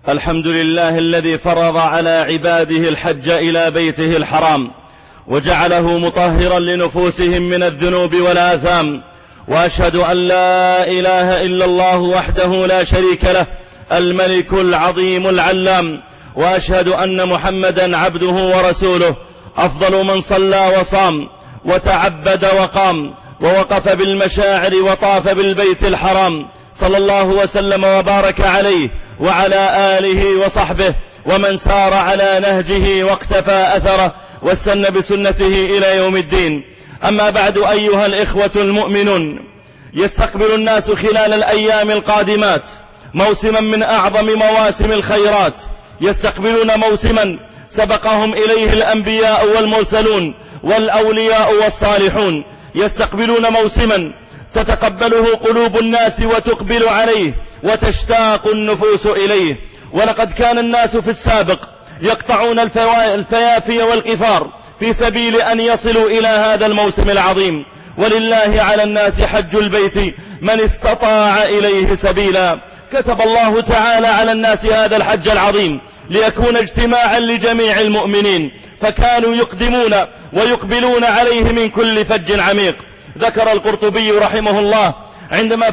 الحمد لله الذي فرض على عباده الحج إلى بيته الحرام وجعله مطهرا لنفوسهم من الذنوب والآثام، وأشهد أن لا إله إلا الله وحده لا شريك له الملك العظيم العلام، وأشهد أن محمدا عبده ورسوله أفضل من صلى وصام وتعبد وقام ووقف بالمشاعر وطاف بالبيت الحرام، صلى الله وسلم وبارك عليه وعلى آله وصحبه ومن سار على نهجه واقتفى أثره واستنى بسنته إلى يوم الدين. أما بعد، أيها الإخوة المؤمنون، يستقبل الناس خلال الأيام القادمات موسما من أعظم مواسم الخيرات، يستقبلون موسما سبقهم إليه الأنبياء والمرسلون والأولياء والصالحون، يستقبلون موسما تتقبله قلوب الناس وتقبل عليه وتشتاق النفوس إليه. ولقد كان الناس في السابق يقطعون الفيافي والقفار في سبيل أن يصلوا إلى هذا الموسم العظيم، ولله على الناس حج البيت من استطاع إليه سبيلا. كتب الله تعالى على الناس هذا الحج العظيم ليكون اجتماعا لجميع المؤمنين، فكانوا يقدمون ويقبلون عليه من كل فج عميق. ذكر القرطبي رحمه الله عندما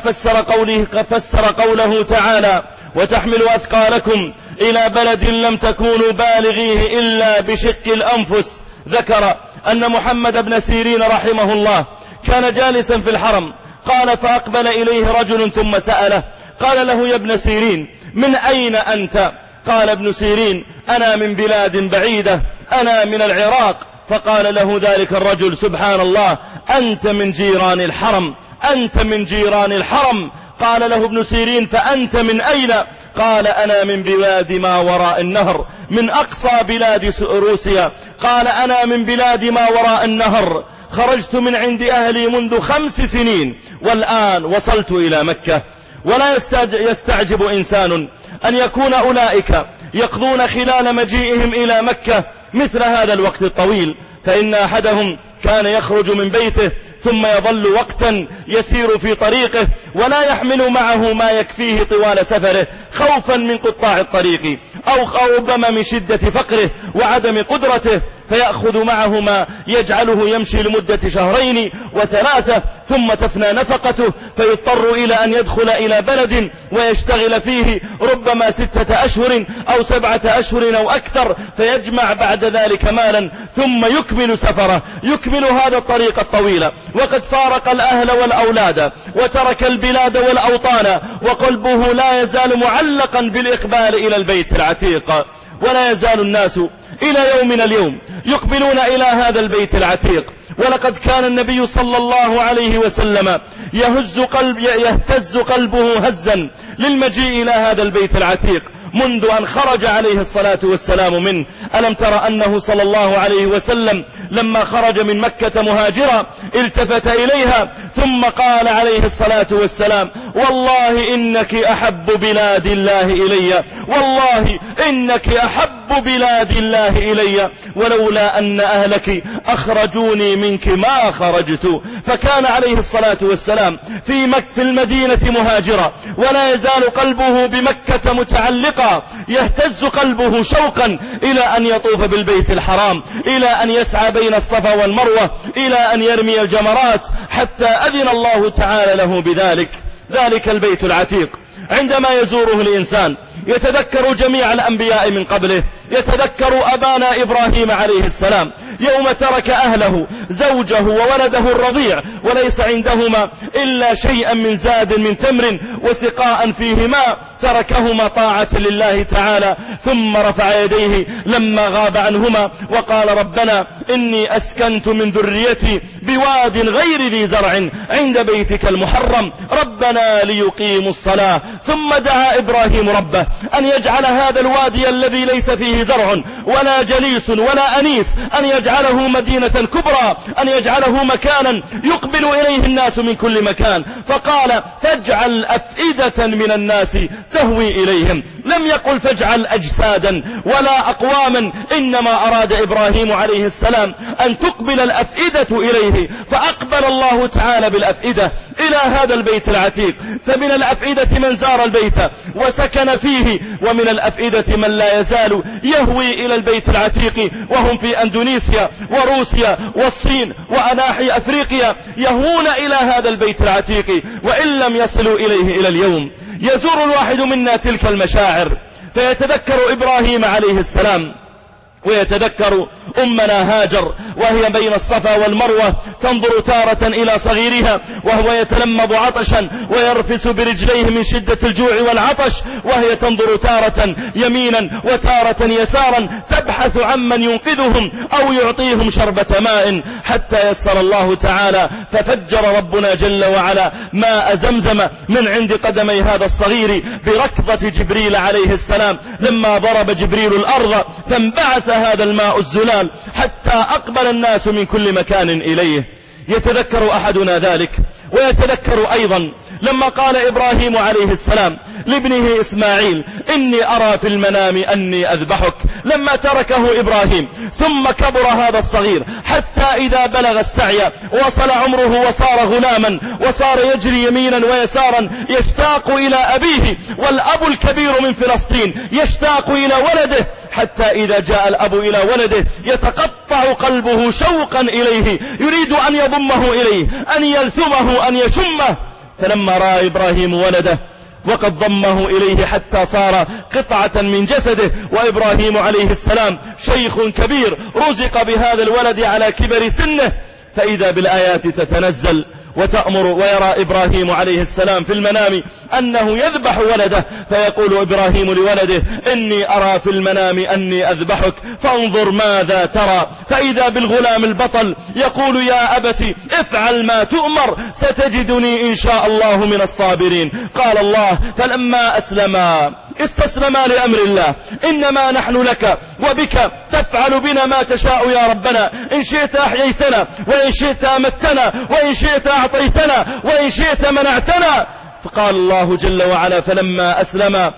فسر قوله تعالى: وتحمل أثقالكم إلى بلد لم تكونوا بالغيه إلا بشق الأنفس، ذكر أن محمد بن سيرين رحمه الله كان جالسا في الحرم، قال: فأقبل إليه رجل ثم سأله، قال له: يا ابن سيرين، من أين أنت؟ قال ابن سيرين: أنا من بلاد بعيدة، أنا من العراق. فقال له ذلك الرجل: سبحان الله، أنت من جيران الحرم، أنت من جيران الحرم. قال له ابن سيرين: فأنت من أين؟ قال: أنا من بلاد ما وراء النهر، من أقصى بلاد روسيا. قال: أنا من بلاد ما وراء النهر، خرجت من عند أهلي منذ 5 سنين والآن وصلت إلى مكة. ولا يستعجب إنسان أن يكون أولئك يقضون خلال مجيئهم إلى مكة مثل هذا الوقت الطويل، فإن أحدهم كان يخرج من بيته ثم يظل وقتا يسير في طريقه ولا يحمل معه ما يكفيه طوال سفره، خوفا من قطاع الطريق أو ربما من شدة فقره وعدم قدرته، فيأخذ معه ما يجعله يمشي لمدة 2 و3 ثم تفنى نفقته، فيضطر إلى أن يدخل إلى بلد ويشتغل فيه ربما 6 أشهر أو 7 أشهر أو أكثر، فيجمع بعد ذلك مالا ثم يكمل سفره، يكمل هذا الطريق الطويل وقد فارق الأهل والأولاد وترك البلاد والأوطان، وقلبه لا يزال معلقا بالإقبال إلى البيت العتيق. ولا يزال الناس إلى يومنا اليوم يقبلون إلى هذا البيت العتيق. ولقد كان النبي صلى الله عليه وسلم يهتز قلبه هزا للمجيء إلى هذا البيت العتيق منذ أن خرج عليه الصلاة والسلام منه. ألم تر أنه صلى الله عليه وسلم لما خرج من مكة مهاجرا التفت إليها ثم قال عليه الصلاة والسلام: والله إنك أحب بلاد الله إلي، والله إنك أحب بلاد الله إلي، ولولا أن أهلك أخرجوني منك ما خرجت. فكان عليه الصلاة والسلام في المدينة مهاجرا، ولا يزال قلبه بمكة متعلقا، يهتز قلبه شوقا إلى أن يطوف بالبيت الحرام، إلى أن يسعى بين الصفا والمروة، إلى أن يرمي الجمرات، حتى أذن الله تعالى له بذلك. ذلك البيت العتيق عندما يزوره الإنسان يتذكر جميع الأنبياء من قبله، يتذكر أبانا إبراهيم عليه السلام يوم ترك أهله، زوجه وولده الرضيع، وليس عندهما إلا شيئا من زاد من تمر وسقاء فيه ماء، تركهما طاعة لله تعالى، ثم رفع يديه لما غاب عنهما وقال: ربنا إني أسكنت من ذريتي بواد غير ذي زرع عند بيتك المحرم ربنا ليقيموا الصلاة. ثم دعا إبراهيم ربه أن يجعل هذا الوادي الذي ليس فيه زرع ولا جليس ولا أنيس أن يجعله مدينة كبرى، أن يجعله مكانا يقبل إليه الناس من كل مكان. فقال: فاجعل أفئدة من الناس تهوي إليهم لم يقل فاجعل أجسادا ولا أقواما، إنما أراد إبراهيم عليه السلام أن تقبل الأفئدة إليه، فأقبل الله تعالى بالأفئدة إلى هذا البيت العتيق. فمن الأفئدة من زار البيت وسكن فيه، ومن الأفئدة من لا يزال يهوي إلى البيت العتيق، وهم في أندونيسيا وروسيا والصين وأناحي أفريقيا يهوون إلى هذا البيت العتيق وإن لم يصلوا إليه إلى اليوم. يزور الواحد منا تلك المشاعر فيتذكر إبراهيم عليه السلام، ويتذكر أمنا هاجر وهي بين الصفا والمروة تنظر تارة إلى صغيرها وهو يتلمض عطشا ويرفس برجليه من شدة الجوع والعطش، وهي تنظر تارة يمينا وتارة يسارا تبحث عمن ينقذهم أو يعطيهم شربة ماء، حتى يسر الله تعالى ففجر ربنا جل وعلا ماء زمزم من عند قدمي هذا الصغير بركضة جبريل عليه السلام، لما ضرب جبريل الأرض فانبعث هذا الماء الزلال حتى أقبل الناس من كل مكان إليه. يتذكر أحدنا ذلك، ويتذكر أيضا لما قال إبراهيم عليه السلام لابنه إسماعيل إني أرى في المنام أني أذبحك، لما تركه إبراهيم ثم كبر هذا الصغير حتى إذا بلغ السعي وصل عمره وصار غلاما وصار يجري يمينا ويسارا يشتاق إلى أبيه، والأب الكبير من فلسطين يشتاق إلى ولده، حتى إذا جاء الأب إلى ولده يتقطع قلبه شوقا إليه، يريد أن يضمه إليه، أن يلثمه، أن يشمه. فلما رأى إبراهيم ولده وقد ضمه إليه حتى صار قطعة من جسده، وإبراهيم عليه السلام شيخ كبير رزق بهذا الولد على كبر سنه، فإذا بالآيات تتنزل وتأمر، ويرى إبراهيم عليه السلام في المنام أنه يذبح ولده، فيقول إبراهيم لولده إني أرى في المنام أني أذبحك فانظر ماذا ترى، فإذا بالغلام البطل يقول يا أبت افعل ما تؤمر ستجدني إن شاء الله من الصابرين. قال الله فلما أسلما استسلما لأمر الله إنما نحن لك وبك تفعل بنا ما تشاء يا ربنا، إن شئت أحييتنا وإن شئت أمتنا وإن شئت أعطيتنا وإن شئت منعتنا. فقال الله جل وعلا فلما أسلم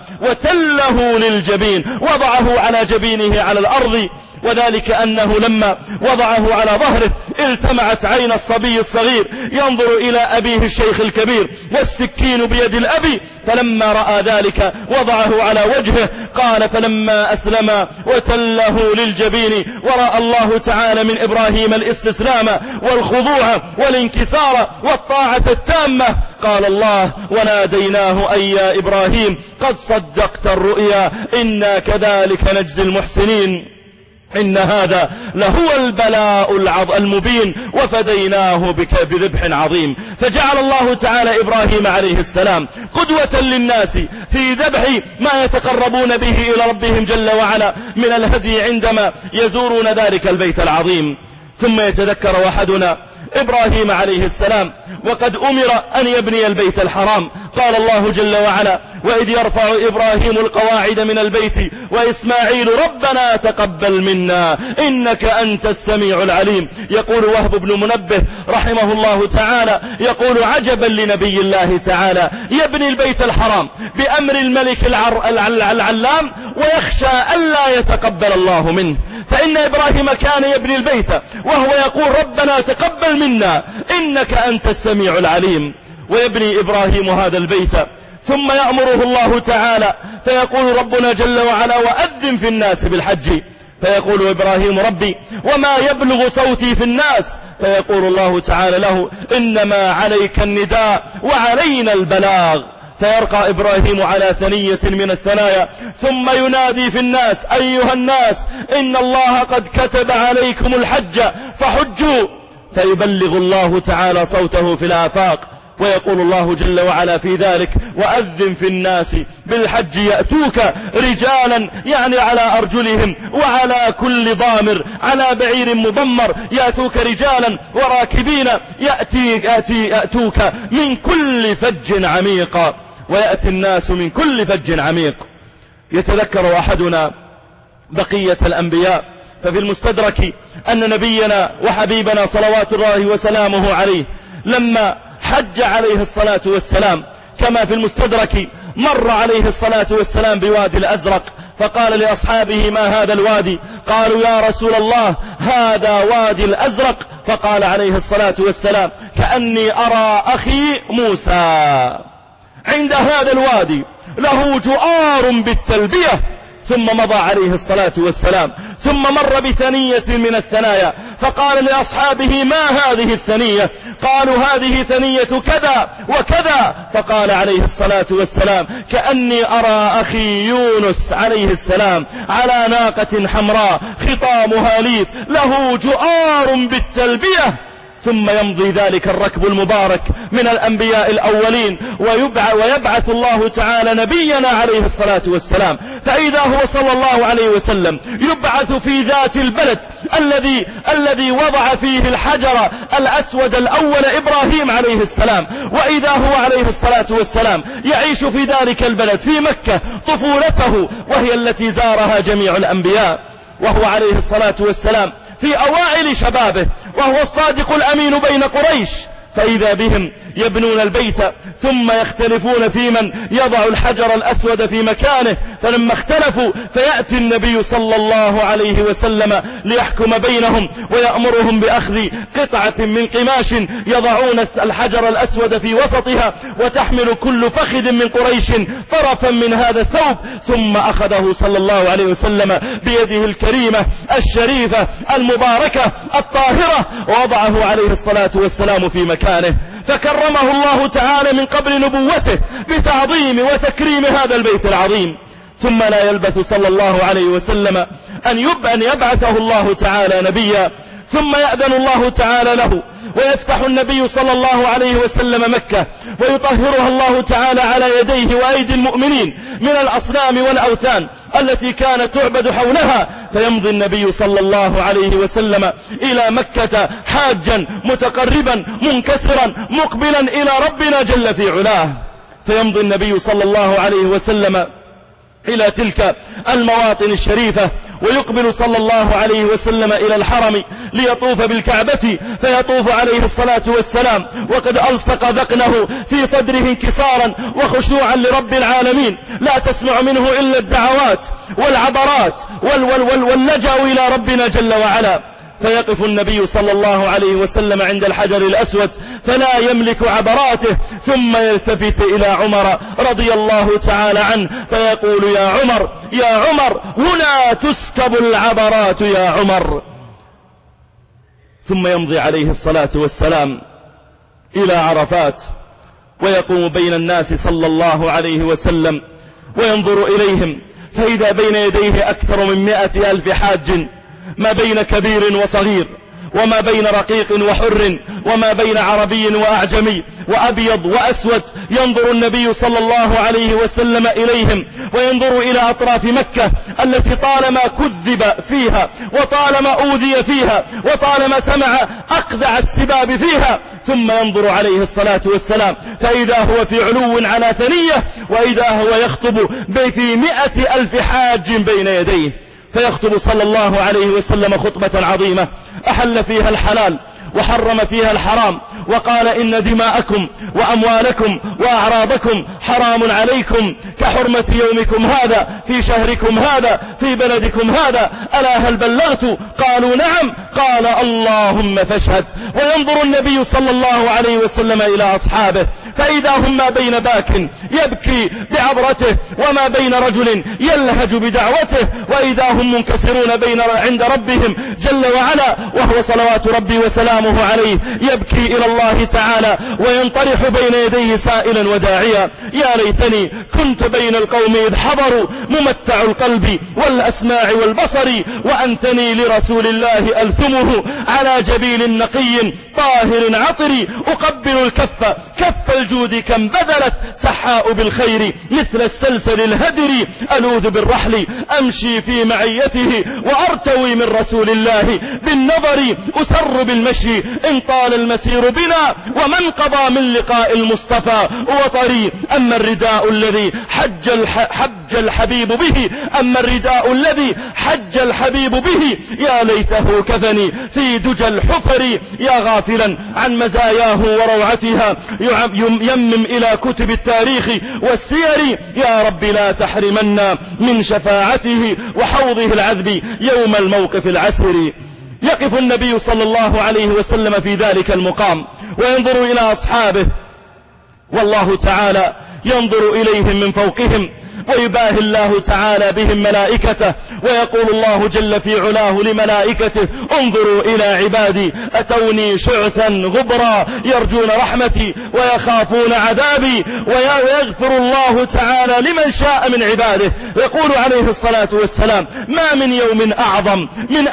وتله للجبين وضعه على جبينه على الأرض، وذلك أنه لما وضعه على ظهره التمعت عين الصبي الصغير ينظر إلى أبيه الشيخ الكبير والسكين بيد الأبي، فلما رأى ذلك وضعه على وجهه. قال فلما أسلم وتله للجبين، ورأى الله تعالى من إبراهيم الاستسلام والخضوع والانكسار والطاعة التامة. قال الله وناديناه أي يا إبراهيم قد صدقت الرؤيا إنا كذلك نجزي المحسنين إن هذا لهو البلاء المبين وفديناه بذبح عظيم. فجعل الله تعالى إبراهيم عليه السلام قدوة للناس في ذبح ما يتقربون به إلى ربهم جل وعلا من الهدي عندما يزورون ذلك البيت العظيم. ثم يتذكر أحدنا إبراهيم عليه السلام وقد أمر أن يبني البيت الحرام. قال الله جل وعلا وإذ يرفع إبراهيم القواعد من البيت وإسماعيل ربنا تقبل منا إنك أنت السميع العليم. يقول وهب بن منبه رحمه الله تعالى يقول عجبا لنبي الله تعالى يبني البيت الحرام بأمر الملك العلام ويخشى ألا يتقبل الله منه، فإن إبراهيم كان يبني البيت وهو يقول ربنا تقبل منا إنك أنت السميع العليم. ويبني إبراهيم هذا البيت ثم يأمره الله تعالى فيقول ربنا جل وعلا وأذن في الناس بالحج، فيقول إبراهيم ربي وما يبلغ صوتي في الناس، فيقول الله تعالى له إنما عليك النداء وعلينا البلاغ. فيرقى إبراهيم على ثنية من الثنايا ثم ينادي في الناس أيها الناس إن الله قد كتب عليكم الحج فحجوا، فيبلغ الله تعالى صوته في الآفاق. ويقول الله جل وعلا في ذلك وأذن في الناس بالحج يأتوك رجالا، يعني على أرجلهم وعلى كل ضامر على بعير مضمر، يأتوك رجالا وراكبين يأتوك من كل فج عميق، ويأتي الناس من كل فج عميق. يتذكر أحدنا بقية الأنبياء ففي المستدرك أن نبينا وحبيبنا صلوات الله وسلامه عليه لما حج عليه الصلاة والسلام كما في المستدرك مر عليه الصلاة والسلام بوادي الأزرق فقال لأصحابه ما هذا الوادي؟ قالوا يا رسول الله هذا وادي الأزرق. فقال عليه الصلاة والسلام كأني أرى أخي موسى عند هذا الوادي له جؤار بالتلبية. ثم مضى عليه الصلاة والسلام ثم مر بثنية من الثنايا فقال لأصحابه ما هذه الثنية؟ قالوا هذه ثنية كذا وكذا. فقال عليه الصلاة والسلام كأني أرى أخي يونس عليه السلام على ناقة حمراء خطامها ليف له جؤار بالتلبية. ثم يمضي ذلك الركب المبارك من الأنبياء الأولين ويبعث الله تعالى نبينا عليه الصلاة والسلام، فإذا هو صلى الله عليه وسلم يبعث في ذات البلد الذي وضع فيه الحجر الأسود الأول إبراهيم عليه السلام، وإذا هو عليه الصلاة والسلام يعيش في ذلك البلد في مكة طفولته وهي التي زارها جميع الأنبياء، وهو عليه الصلاة والسلام في أوائل شبابه وهو الصادق الأمين بين قريش، فإذا بهم يبنون البيت ثم يختلفون في من يضع الحجر الأسود في مكانه، فلما اختلفوا فيأتي النبي صلى الله عليه وسلم ليحكم بينهم ويأمرهم بأخذ قطعة من قماش يضعون الحجر الأسود في وسطها وتحمل كل فخذ من قريش طرفا من هذا الثوب، ثم أخذه صلى الله عليه وسلم بيده الكريمة الشريفة المباركة الطاهرة ووضعه عليه الصلاة والسلام في مكانه، فكرمه الله تعالى من قبل نبوته بتعظيم وتكريم هذا البيت العظيم. ثم لا يلبث صلى الله عليه وسلم أن يبعثه الله تعالى نبيا، ثم يأذن الله تعالى له ويفتح النبي صلى الله عليه وسلم مكة ويطهرها الله تعالى على يديه وأيدي المؤمنين من الأصنام والأوثان التي كانت تعبد حولها، فيمضي النبي صلى الله عليه وسلم إلى مكة حاجا متقربا منكسرا مقبلا إلى ربنا جل في علاه، فيمضي النبي صلى الله عليه وسلم إلى تلك المواطن الشريفة ويقبل صلى الله عليه وسلم إلى الحرم ليطوف بالكعبة، فيطوف عليه الصلاة والسلام وقد ألصق ذقنه في صدره انكسارا وخشوعا لرب العالمين، لا تسمع منه إلا الدعوات والعبرات واللجأ إلى ربنا جل وعلا. فيقف النبي صلى الله عليه وسلم عند الحجر الأسود فلا يملك عبراته، ثم يلتفت إلى عمر رضي الله تعالى عنه فيقول يا عمر يا عمر هنا تسكب العبرات يا عمر. ثم يمضي عليه الصلاة والسلام إلى عرفات ويقوم بين الناس صلى الله عليه وسلم وينظر إليهم، فإذا بين يديه أكثر من 100,000 حاج، ما بين كبير وصغير، وما بين رقيق وحر، وما بين عربي وأعجمي وأبيض وأسود. ينظر النبي صلى الله عليه وسلم إليهم وينظر إلى أطراف مكة التي طالما كذب فيها وطالما أوذي فيها وطالما سمع أقذع السباب فيها، ثم ينظر عليه الصلاة والسلام فإذا هو في علو على ثنية، وإذا هو يخطب في 100,000 حاج بين يديه، فيخطب صلى الله عليه وسلم خطبة عظيمة أحل فيها الحلال وحرم فيها الحرام، وقال إن دماءكم وأموالكم وأعراضكم حرام عليكم كحرمة يومكم هذا في شهركم هذا في بلدكم هذا، ألا هل بلغت؟ قالوا نعم. قال اللهم فاشهد. وينظر النبي صلى الله عليه وسلم إلى أصحابه فإذا هم ما بين باك يبكي بعبرته وما بين رجل يلهج بدعوته، وإذا هم منكسرون عند ربهم جل وعلا، وهو صلوات ربي وسلامه عليه يبكي إلى الله تعالى وينطرح بين يديه سائلا وداعيا يا ليتني كنت بين القوم إذ حضروا ممتع القلب والأسماع والبصر، وأنتني لرسول الله ألثمه على جبيل نقي طاهر عطري، أقبل الكف كف الجود كم بذلت سحاء بالخير مثل السلسل الهدر، ألوذ بالرحل أمشي في معيته وأرتوي من رسول الله بالنظر، أسر بالمشي إن طال المسير بنا، ومن قضى من لقاء المصطفى وطري. أما الرداء الذي حج حج الحبيب به. أما الرداء الذي حج الحبيب به يا ليته كفني في دجى الحفر. يا غافلا عن مزاياه وروعتها يمم إلى كتب التاريخ والسير. يا رب لا تحرمنا من شفاعته وحوضه العذب يوم الموقف العسر. يقف النبي صلى الله عليه وسلم في ذلك المقام وينظر إلى أصحابه، والله تعالى ينظر إليهم من فوقهم، ويباهي الله تعالى بهم ملائكته، ويقول الله جل في علاه لملائكته انظروا إلى عبادي أتوني شعثا غبرا يرجون رحمتي ويخافون عذابي. ويغفر الله تعالى لمن شاء من عباده. يقول عليه الصلاة والسلام ما من يوم أعظم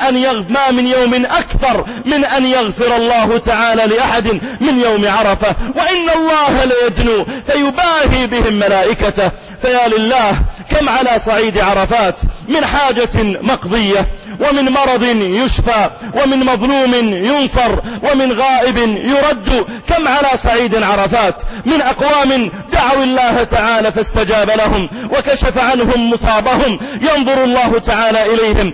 ما من يوم أكثر من أن يغفر الله تعالى لأحد من يوم عرفة، وإن الله ليدنو فيباهي بهم ملائكته. فيا لله كم على صعيد عرفات من حاجة مقضية، ومن مرض يشفى، ومن مظلوم ينصر، ومن غائب يرد. كم على صعيد عرفات من أقوام دعوا الله تعالى فاستجاب لهم وكشف عنهم مصابهم. ينظر الله تعالى إليهم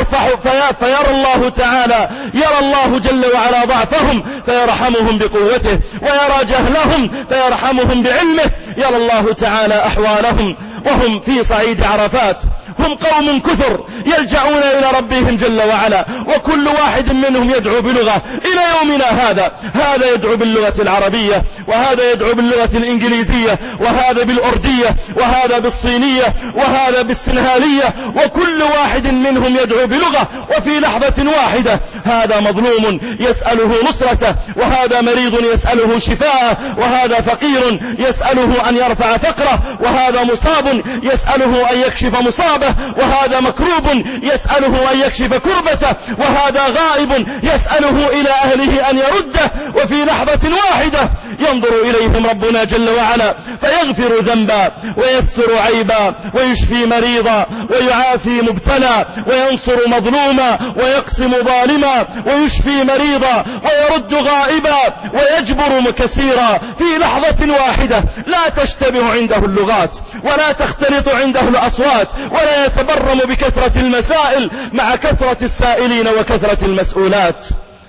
فيرى الله تعالى يرى الله جل وعلا ضعفهم فيرحمهم بقوته، ويرى جهلهم فيرحمهم بعلمه. يرى الله تعالى أحوالهم وهم في صعيد عرفات. هم قوم كثر يلجعون إلى ربهم جل وعلا، وكل واحد منهم يدعو بلغة. إلى يومنا هذا يدعو باللغة العربية، وهذا يدعو باللغة الإنجليزية، وهذا بالأردية، وهذا بالصينية، وهذا بالسنهالية، وكل واحد منهم يدعو بلغة. وفي لحظة واحدة هذا مظلوم يسأله نصرته، وهذا مريض يسأله شفاءه، وهذا فقير يسأله أن يرفع فقره، وهذا مصاب يسأله أن يكشف مصابه، وهذا مكروب يسأله أن يكشف كربته، وهذا غائب يسأله إلى أهله أن يرده. وفي لحظة واحدة ينظر إليهم ربنا جل وعلا فيغفر ذنبا ويستر عيبا ويشفي مريضا ويعافي مبتلى وينصر مظلوما ويقسم ظالما ويشفي مريضا ويرد غائبا ويجبر مكسيرا في لحظة واحدة. لا تشتبه عنده اللغات ولا تختلط عنده الأصوات، ولا يتبرم بكثرة المسائل مع كثرة السائلين وكثرة المسؤولات.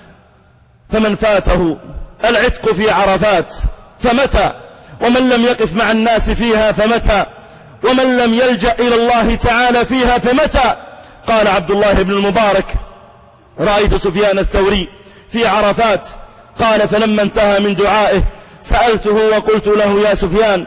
فمن فاته العتق في عرفات فمتى، ومن لم يقف مع الناس فيها فمتى، ومن لم يلجأ إلى الله تعالى فيها فمتى. قال عبد الله بن المبارك رأيت سفيان الثوري في عرفات، قال فلما انتهى من دعائه سألته وقلت له يا سفيان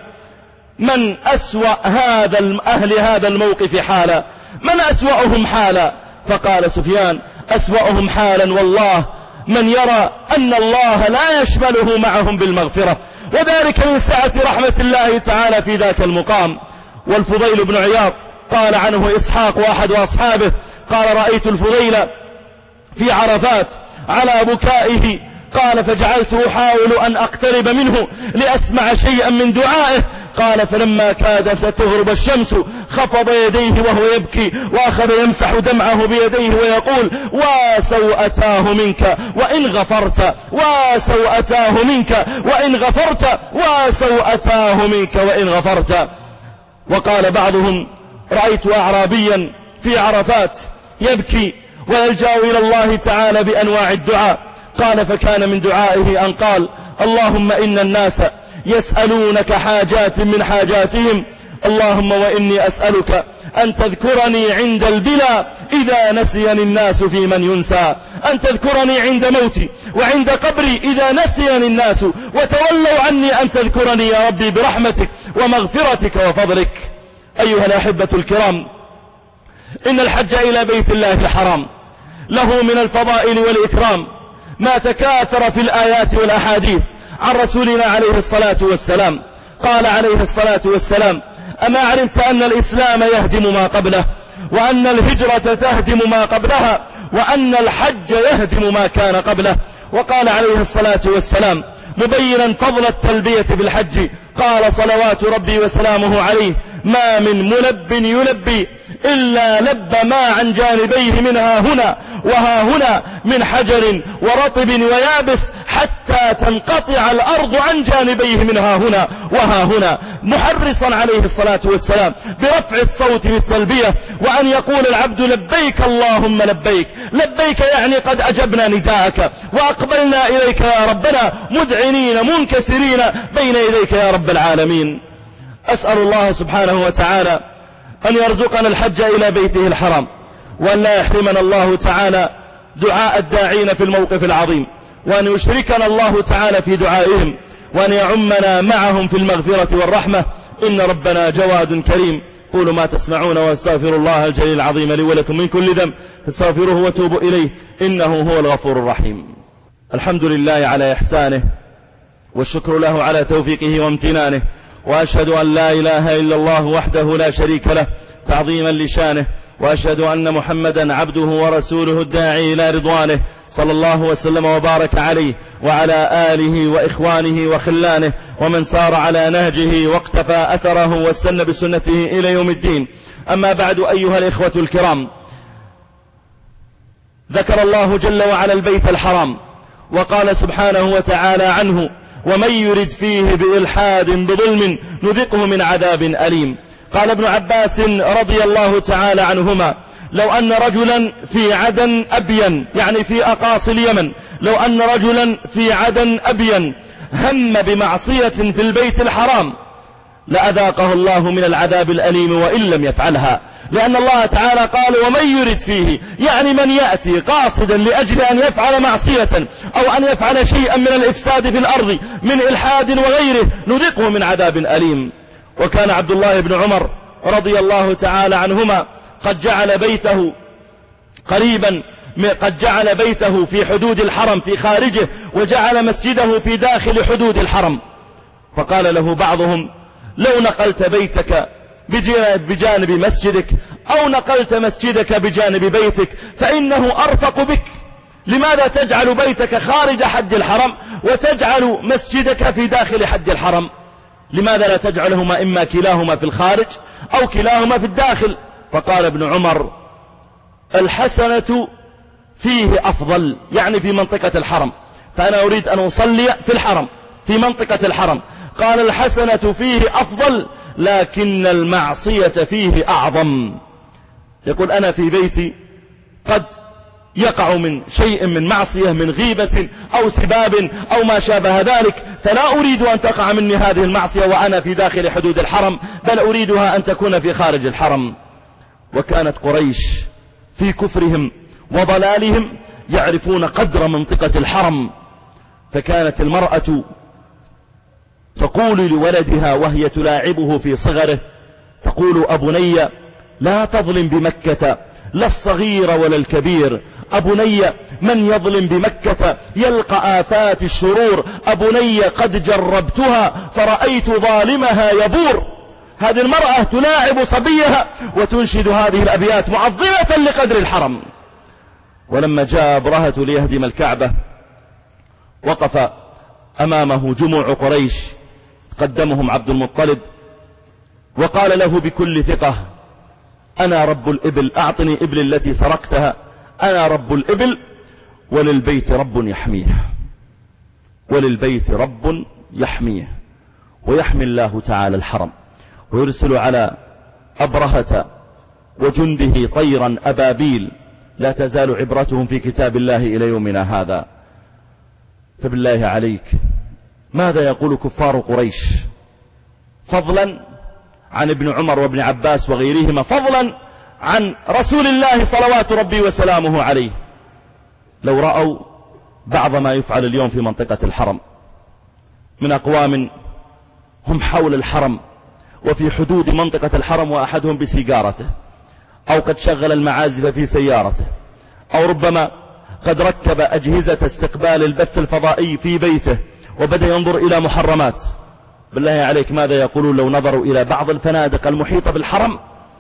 من أسوأ أهل هذا الموقف حالا، من أسوأهم حالا؟ فقال سفيان أسوأهم حالا والله من يرى أن الله لا يشمله معهم بالمغفرة، وذلك من سعة رحمة الله تعالى في ذاك المقام. والفضيل بن عياض قال عنه إسحاق وأحد أصحابه قال رأيت الفضيل في عرفات على بكائه، قال فجعلت أحاول أن أقترب منه لأسمع شيئا من دعائه. قال فلما كادت تغرب الشمس خفض يديه وهو يبكي، وأخذ يمسح دمعه بيديه ويقول وسوءتاه منك وإن غفرت، وسوءتاه منك وإن غفرت، وسوءتاه منك وإن غفرت. وقال بعضهم رأيت أعرابيا في عرفات يبكي ويلجأ إلى الله تعالى بأنواع الدعاء. قال فكان من دعائه أن قال اللهم إن الناس يسألونك حاجات من حاجاتهم، اللهم وإني أسألك أن تذكرني عند البلا إذا نسيني الناس في من ينسى، أن تذكرني عند موتي وعند قبري إذا نسيني الناس وتولوا عني، أن تذكرني يا ربي برحمتك ومغفرتك وفضلك. أيها الأحبة الكرام، إن الحج إلى بيت الله الحرام له من الفضائل والإكرام ما تكاثر في الآيات والأحاديث عن رسولنا عليه الصلاة والسلام. قال عليه الصلاة والسلام أما علمت أن الإسلام يهدم ما قبله، وأن الهجرة تهدم ما قبلها، وأن الحج يهدم ما كان قبله. وقال عليه الصلاة والسلام مبينا فضل التلبية بالحج قال صلوات ربي وسلامه عليه ما من ملب يلبي إلا لب ما عن جانبيه منها هنا وها هنا من حجر ورطب ويابس حتى تنقطع الأرض عن جانبيه من ها هنا وها هنا، محرصا عليه الصلاة والسلام برفع الصوت بالتلبية، وأن يقول العبد لبيك اللهم لبيك، لبيك يعني قد أجبنا نداءك وأقبلنا إليك يا ربنا مذعنين منكسرين بين يديك يا رب العالمين. أسأل الله سبحانه وتعالى أن يرزقنا الحج إلى بيته الحرام، وأن لا يحرمنا الله تعالى دعاء الداعين في الموقف العظيم، وأن يشركنا الله تعالى في دعائهم، وأن يعمنا معهم في المغفرة والرحمة، إن ربنا جواد كريم. قولوا ما تسمعون واستغفر الله الجليل العظيم لي ولكم من كل ذنب فاستغفروه وتوبوا إليه إنه هو الغفور الرحيم. الحمد لله على إحسانه، والشكر له على توفيقه وامتنانه، وأشهد أن لا إله إلا الله وحده لا شريك له تعظيما لشانه، وأشهد أن محمدا عبده ورسوله الداعي إلى رضوانه، صلى الله وسلم وبارك عليه وعلى آله وإخوانه وخلانه ومن سار على نهجه واقتفى أثره واستنى بسنته إلى يوم الدين. أما بعد، أيها الإخوة الكرام، ذكر الله جل وعلا البيت الحرام، وقال سبحانه وتعالى عنه: ومن يرد فيه بإلحاد بظلم نذقه من عذاب أليم. قال ابن عباس رضي الله تعالى عنهما: لو أن رجلا في عدن أبين، يعني في أقاصي اليمن، لو أن رجلا في عدن أبين هم بمعصية في البيت الحرام لأذاقه الله من العذاب الأليم وإن لم يفعلها، لأن الله تعالى قال: ومن يرد فيه، يعني من يأتي قاصدا لأجل أن يفعل معصية أو أن يفعل شيئا من الإفساد في الأرض من إلحاد وغيره نذقه من عذاب أليم. وكان عبد الله بن عمر رضي الله تعالى عنهما قد جعل بيته قريبا، قد جعل بيته في حدود الحرم في خارجه، وجعل مسجده في داخل حدود الحرم، فقال له بعضهم: لو نقلت بيتك بجانب مسجدك أو نقلت مسجدك بجانب بيتك فإنه أرفق بك، لماذا تجعل بيتك خارج حد الحرم وتجعل مسجدك في داخل حد الحرم؟ لماذا لا تجعلهما إما كلاهما في الخارج أو كلاهما في الداخل؟ فقال ابن عمر: الحسنة فيه أفضل، يعني في منطقة الحرم، فأنا أريد أن أصلي في الحرم في منطقة الحرم. قال: الحسنة فيه أفضل لكن المعصية فيه أعظم. يقول: أنا في بيتي قد يقع من شيء من معصية، من غيبة أو سباب أو ما شابه ذلك، فلا أريد أن تقع مني هذه المعصية وأنا في داخل حدود الحرم، بل أريدها أن تكون في خارج الحرم. وكانت قريش في كفرهم وضلالهم يعرفون قدر منطقة الحرم، فكانت المرأة تقول لولدها وهي تلاعبه في صغره، تقول: أبني لا تظلم بمكة لا الصغير ولا الكبير، أبني من يظلم بمكة يلقى آفات الشرور، أبني قد جربتها فرأيت ظالمها يبور. هذه المرأة تلاعب صبيها وتنشد هذه الأبيات معظمة لقدر الحرم. ولما جاء أبرهة ليهدم الكعبة وقف أمامه جموع قريش، قدمهم عبد المطلب وقال له بكل ثقة: أنا رب الإبل، أعطني إبل التي سرقتها، أنا رب الإبل وللبيت رب يحميه، وللبيت رب يحميه. ويحمي الله تعالى الحرم، ويرسل على أبرهة وجنده طيرا أبابيل لا تزال عبرتهم في كتاب الله إلى يومنا هذا. فبالله عليك، ماذا يقول كفار قريش فضلا عن ابن عمر وابن عباس وغيرهما، فضلا عن رسول الله صلوات ربي وسلامه عليه، لو رأوا بعض ما يفعل اليوم في منطقة الحرم من أقوام هم حول الحرم وفي حدود منطقة الحرم، وأحدهم بسيجارته أو قد شغل المعازف في سيارته، أو ربما قد ركب أجهزة استقبال البث الفضائي في بيته وبدأ ينظر إلى محرمات. بالله عليك، ماذا يقولون لو نظروا إلى بعض الفنادق المحيطة بالحرم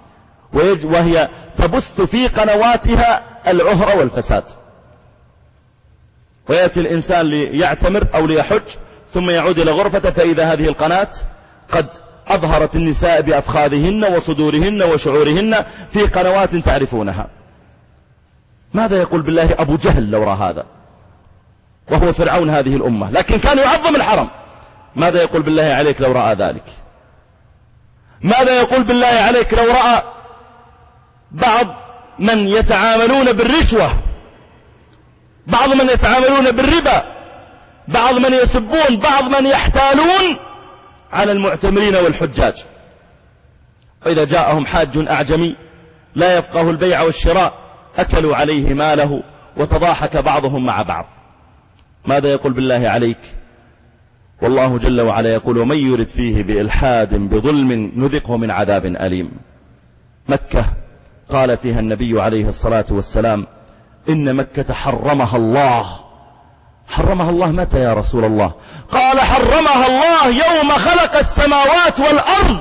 وهي تبث في قنواتها العهر والفساد؟ ويأتي الإنسان ليعتمر أو ليحج ثم يعود إلى غرفته فإذا هذه القناة قد أظهرت النساء بأفخاذهن وصدورهن وشعورهن في قنوات تعرفونها. ماذا يقول بالله أبو جهل لو رأى هذا؟ وهو فرعون هذه الأمة، لكن كان يعظم الحرم. ماذا يقول بالله عليك لو رأى ذلك؟ ماذا يقول بالله عليك لو رأى بعض من يتعاملون بالرشوة، بعض من يتعاملون بالربا، بعض من يسبون، بعض من يحتالون على المعتمرين والحجاج؟ وإذا جاءهم حاج أعجمي لا يفقه البيع والشراء أكلوا عليه ماله وتضاحك بعضهم مع بعض. ماذا يقول بالله عليك؟ والله جل وعلا يقول: ومن يرد فيه بإلحاد بظلم نذقه من عذاب أليم. مكة قال فيها النبي عليه الصلاة والسلام: إن مكة حرمها الله. حرمها الله متى يا رسول الله؟ قال: حرمها الله يوم خلق السماوات والأرض.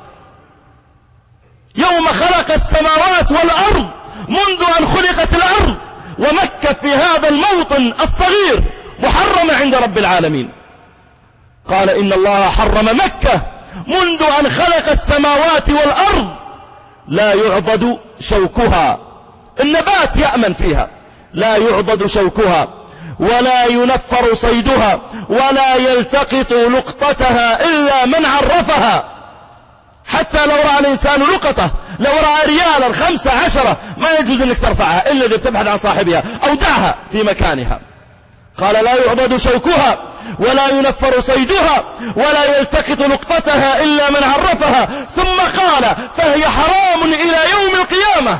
يوم خلق السماوات والأرض، منذ أن خلقت الأرض، ومكة في هذا الموطن الصغير محرمة عند رب العالمين. قال: إن الله حرم مكة منذ أن خلق السماوات والأرض، لا يعضد شوكها، النبات يأمن فيها، لا يعضد شوكها ولا ينفر صيدها ولا يلتقط لقطتها إلا من عرفها. حتى لو رأى الإنسان لقطة، لو رأى ريالا 15 ما يجوز أنك ترفعها إلا إذا بتبحث عن صاحبها أو دعها في مكانها. قال: لا يعضد شوكها ولا ينفر صيدها ولا يلتقط لقطتها إلا من عرفها. ثم قال: فهي حرام إلى يوم القيامة.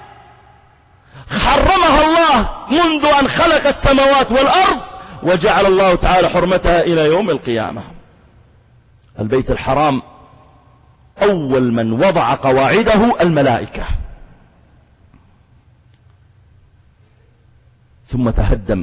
حرمها الله منذ أن خلق السماوات والأرض، وجعل الله تعالى حرمتها إلى يوم القيامة. البيت الحرام أول من وضع قواعده الملائكة، ثم تهدم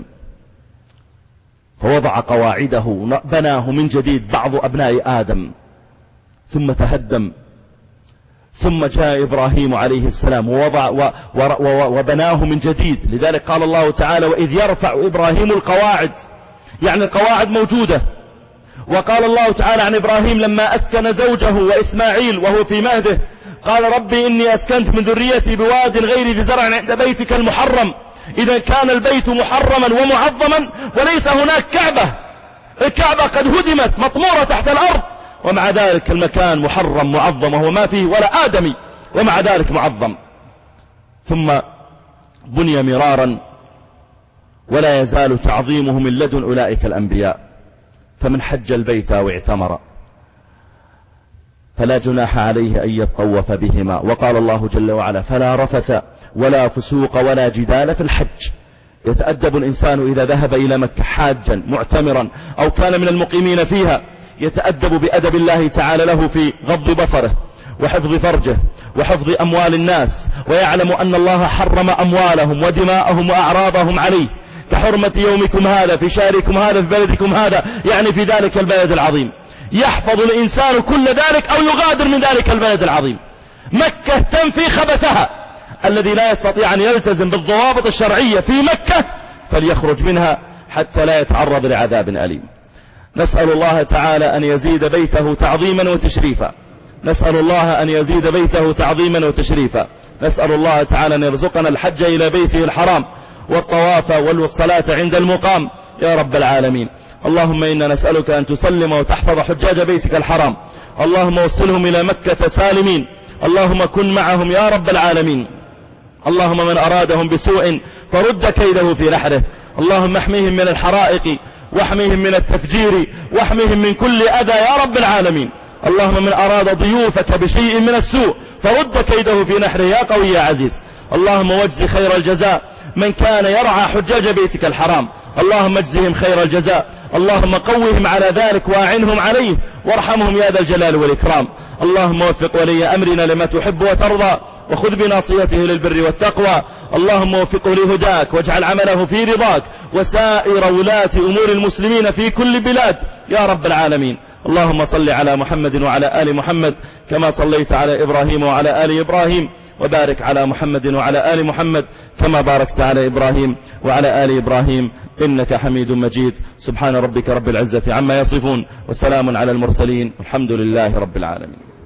فوضع قواعده، بناه من جديد بعض أبناء آدم، ثم تهدم. ثم جاء إبراهيم عليه السلام وبناه من جديد. لذلك قال الله تعالى: وإذ يرفع إبراهيم القواعد، يعني القواعد موجودة. وقال الله تعالى عن إبراهيم لما أسكن زوجه وإسماعيل وهو في مهده: قال: ربي إني أسكنت من ذريتي بواد غير ذي زرع عند بيتك المحرم. إذا كان البيت محرما ومعظما وليس هناك كعبة، الكعبة قد هدمت مطمورة تحت الأرض، ومع ذلك المكان محرم معظم وهو ما فيه ولا آدمي، ومع ذلك معظم. ثم بني مرارا ولا يزال تعظيمه من لدن أولئك الأنبياء. فمن حج البيت أو اعتمر فلا جناح عليه أن يطوف بهما. وقال الله جل وعلا: فلا رفث ولا فسوق ولا جدال في الحج. يتأدب الإنسان إذا ذهب إلى مكة حاجا معتمرا أو كان من المقيمين فيها، يتأدب بأدب الله تعالى له في غض بصره وحفظ فرجه وحفظ أموال الناس، ويعلم أن الله حرم أموالهم ودماءهم وأعراضهم عليه، كحرمة يومكم هذا في شهركم هذا في بلدكم هذا، يعني في ذلك البلد العظيم. يحفظ الإنسان كل ذلك أو يغادر من ذلك البلد العظيم. مكة تنفي خبثها. الذي لا يستطيع أن يلتزم بالضوابط الشرعية في مكة فليخرج منها حتى لا يتعرض لعذاب أليم. نسأل الله تعالى أن يزيد بيته تعظيما وتشريفا. نسأل الله أن يزيد بيته تعظيما وتشريفا. نسأل الله تعالى أن يرزقنا الحج إلى بيته الحرام والطواف والصلاة عند المقام يا رب العالمين. اللهم إنا نسألك أن تسلم وتحفظ حجاج بيتك الحرام. اللهم وصلهم إلى مكة سالمين. اللهم كن معهم يا رب العالمين. اللهم من أرادهم بسوء فرد كيده في نحره. اللهم احميهم من الحرائق واحميهم من التفجير واحميهم من كل أذى يا رب العالمين. اللهم من أراد ضيوفك بشيء من السوء فرد كيده في نحره يا قوي يا عزيز. اللهم واجزي خير الجزاء من كان يرعى حجاج بيتك الحرام. اللهم اجزهم خير الجزاء. اللهم قوهم على ذلك وأعنهم عليه وارحمهم يا ذا الجلال والإكرام. اللهم وفق ولي أمرنا لما تحب وترضى وخذ بناصيته للبر والتقوى. اللهم وفقه لهداك واجعل عمله في رضاك وسائر ولاة أمور المسلمين في كل بلاد يا رب العالمين. اللهم صل على محمد وعلى آل محمد كما صليت على إبراهيم وعلى آل إبراهيم، وبارك على محمد وعلى آل محمد كما باركت على إبراهيم وعلى آل إبراهيم إنك حميد مجيد. سبحان ربك رب العزة عما يصفون، وسلام على المرسلين، الحمد لله رب العالمين.